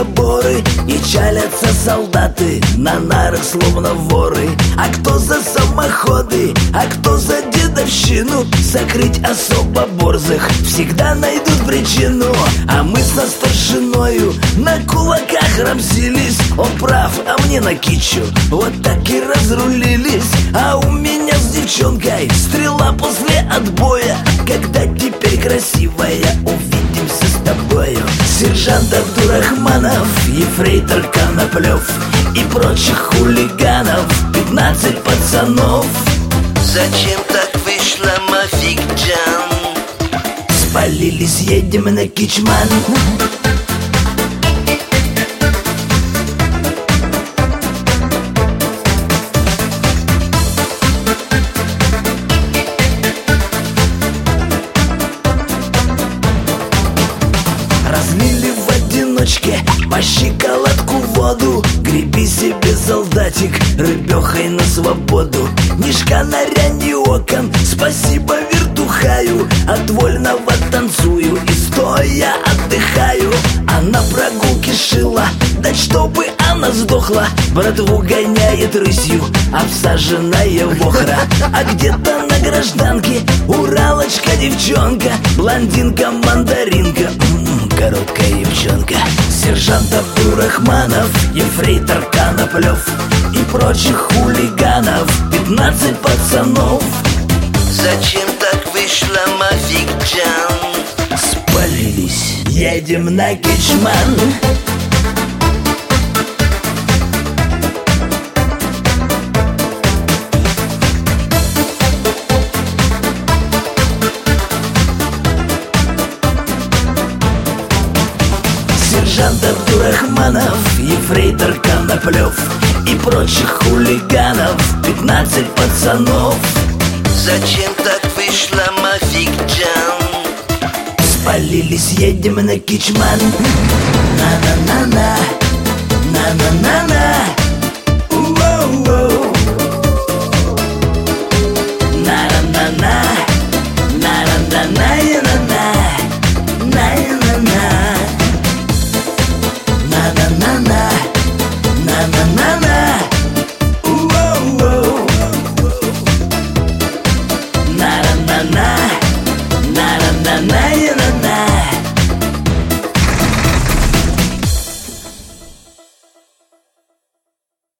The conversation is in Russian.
заборы, и чалятся солдаты на нарах, словно воры. А кто за самоходы, а кто за дедовщину, закрыть особо борзых всегда найдут причину. А мы со старшиною на кулаках рамсились. Он прав, а мне на кичу, вот так и разрулились. А у меня с девчонкой стрела после отбоя. Когда теперь красивая, увидимся с тобою. Сержант Абдурахманов, ефрейтор Коноплев и прочих хулиганов 15 пацанов. Зачем так вышло, Мафикджан? Спалились, едем на Кичман. Разлили в одиночке по щиколотку воду. Греби себе, солдатик, рыбехой на свободу. Ни шканаря, ни окон, спасибо вертухаю. От вольного танцую и стоя отдыхаю. А на прогулке шила, да чтобы она сдохла. Братву гоняет рысью обсаженная вохра. А где-то на гражданке уралочка девчонка, блондинка-мандаринка, короткая девчонка. Сержант Абдурахманов, ефрейтор Коноплев и прочих хулиганов 15 пацанов. Зачем так вышло, Мафикджан? Спалились, едем на Кичман. Сержант Абдурахманов, ефрейтор Коноплев и прочих хулиганов 15 пацанов. Зачем так вышло, Мафикджан? Спалились, едем на Кичман. На-на-на-на, на-на-на-на.